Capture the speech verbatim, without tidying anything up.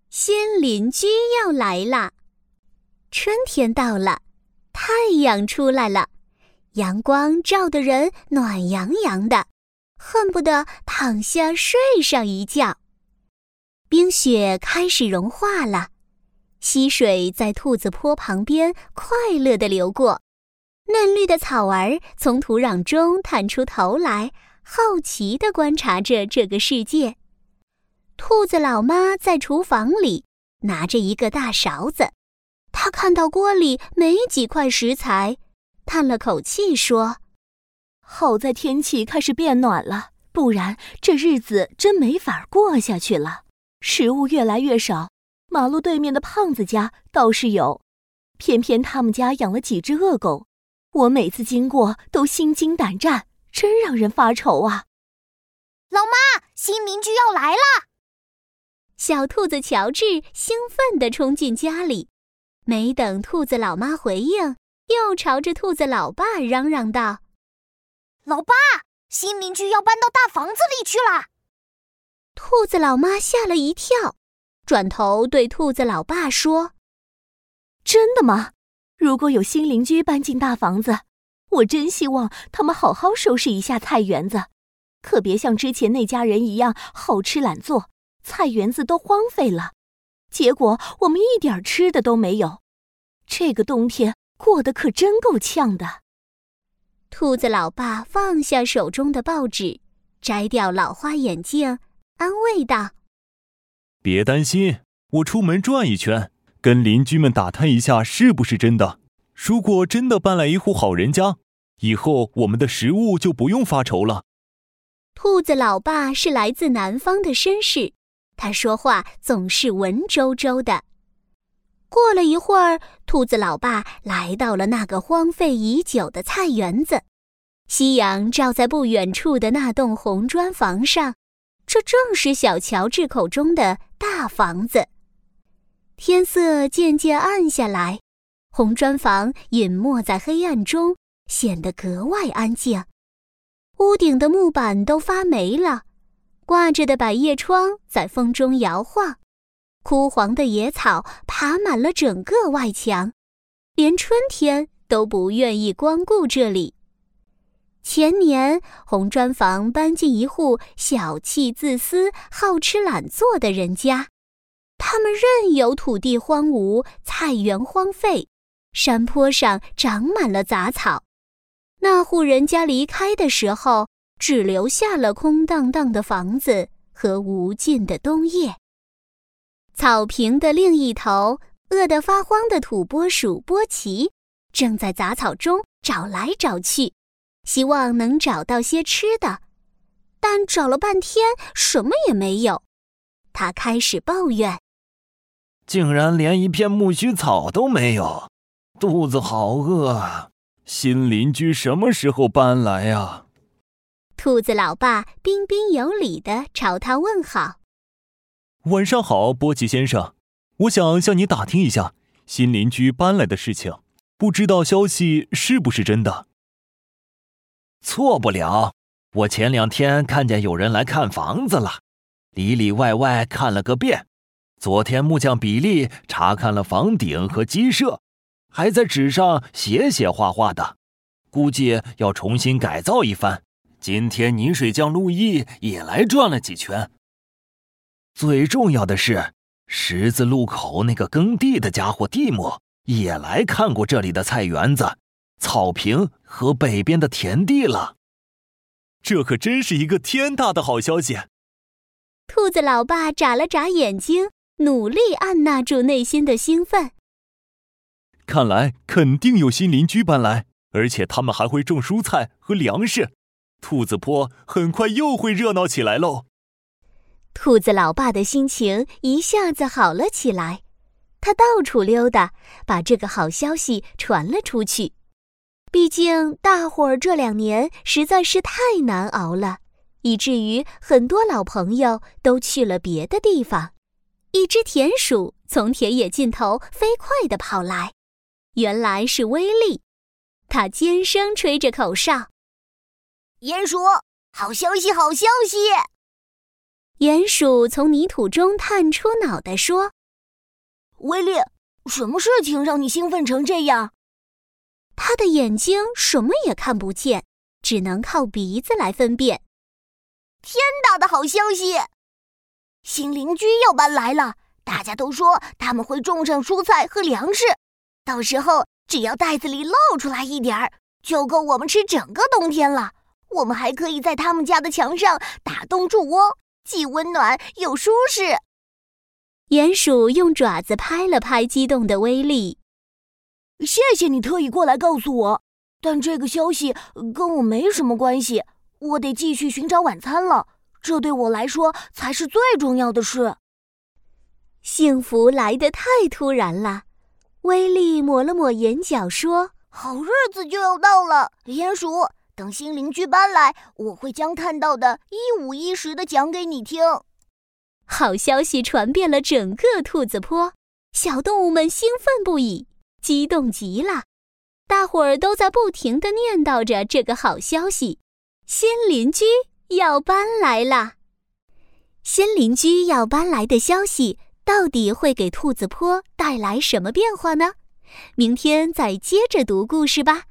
新邻居要来了。春天到了，太阳出来了，阳光照得人暖洋洋的，恨不得躺下睡上一觉。冰雪开始融化了，溪水在兔子坡旁边快乐地流过，嫩绿的草儿从土壤中探出头来，好奇地观察着这个世界。兔子老妈在厨房里拿着一个大勺子，她看到锅里没几块食材，叹了口气说： 好在天气开始变暖了，不然这日子真没法过下去了。食物越来越少，马路对面的胖子家倒是有，偏偏他们家养了几只恶狗，我每次经过都心惊胆战，真让人发愁啊。 老妈，新邻居要来了！ 小兔子乔治兴奋地冲进家里，没等兔子老妈回应，又朝着兔子老爸嚷嚷道： 老爸，新邻居要搬到大房子里去了！ 兔子老妈吓了一跳，转头对兔子老爸说： 真的吗？如果有新邻居搬进大房子，我真希望他们好好收拾一下菜园子，可别像之前那家人一样好吃懒做，菜园子都荒废了，结果我们一点吃的都没有。这个冬天过得可真够呛的。 兔子老爸放下手中的报纸，摘掉老花眼镜，安慰道： 别担心，我出门转一圈，跟邻居们打探一下是不是真的。如果真的搬来一户好人家，以后我们的食物就不用发愁了。 兔子老爸是来自南方的绅士，他说话总是文绉绉的。过了一会儿，兔子老爸来到了那个荒废已久的菜园子。夕阳照在不远处的那栋红砖房上，这正是小乔治口中的大房子。天色渐渐暗下来，红砖房隐没在黑暗中，显得格外安静。屋顶的木板都发霉了，挂着的百叶窗在风中摇晃，枯黄的野草爬满了整个外墙，连春天都不愿意光顾这里。前年，红砖房搬进一户小气自私、好吃懒做的人家，他们任由土地荒芜，菜园荒废，山坡上长满了杂草。那户人家离开的时候，只留下了空荡荡的房子和无尽的冬夜。草坪的另一头，饿得发慌的土拨鼠波奇正在杂草中找来找去，希望能找到些吃的，但找了半天什么也没有。他开始抱怨： 竟然连一片苜蓿草都没有，肚子好饿啊！新邻居什么时候搬来呀？ 兔子老爸彬彬有礼地朝他问好： 晚上好，波奇先生，我想向你打听一下新邻居搬来的事情，不知道消息是不是真的。 错不了，我前两天看见有人来看房子了，里里外外看了个遍。昨天木匠比利查看了房顶和鸡舍，还在纸上写写画画的，估计要重新改造一番。今天泥水匠路易也来转了几圈。最重要的是，十字路口那个耕地的家伙蒂姆也来看过这里的菜园子、草坪和北边的田地了。 这可真是一个天大的好消息！ 兔子老爸眨了眨眼睛，努力按捺住内心的兴奋。 看来肯定有新邻居搬来，而且他们还会种蔬菜和粮食。兔子坡很快又会热闹起来喽。 兔子老爸的心情一下子好了起来，他到处溜达，把这个好消息传了出去。毕竟大伙儿这两年实在是太难熬了，以至于很多老朋友都去了别的地方。一只田鼠从田野尽头飞快地跑来，原来是威利。他尖声吹着口哨： 鼹鼠，好消息，好消息！ 鼹鼠从泥土中探出脑袋说： 威利，什么事情让你兴奋成这样？ 他的眼睛什么也看不见，只能靠鼻子来分辨。 天大的好消息！新邻居要搬来了，大家都说他们会种上蔬菜和粮食，到时候只要袋子里露出来一点儿，就够我们吃整个冬天了。我们还可以在他们家的墙上打洞筑窝，既温暖又舒适。 鼹鼠用爪子拍了拍激动的威利。 谢谢你特意过来告诉我，但这个消息跟我没什么关系，我得继续寻找晚餐了，这对我来说才是最重要的事。 幸福来得太突然了，威利抹了抹眼角说： 好日子就要到了，鼹鼠，等新邻居搬来，我会将看到的一五一十的讲给你听。 好消息传遍了整个兔子坡，小动物们兴奋不已，激动极了。大伙儿都在不停地念叨着这个好消息，新邻居要搬来了。新邻居要搬来的消息到底会给兔子坡带来什么变化呢？明天再接着读故事吧。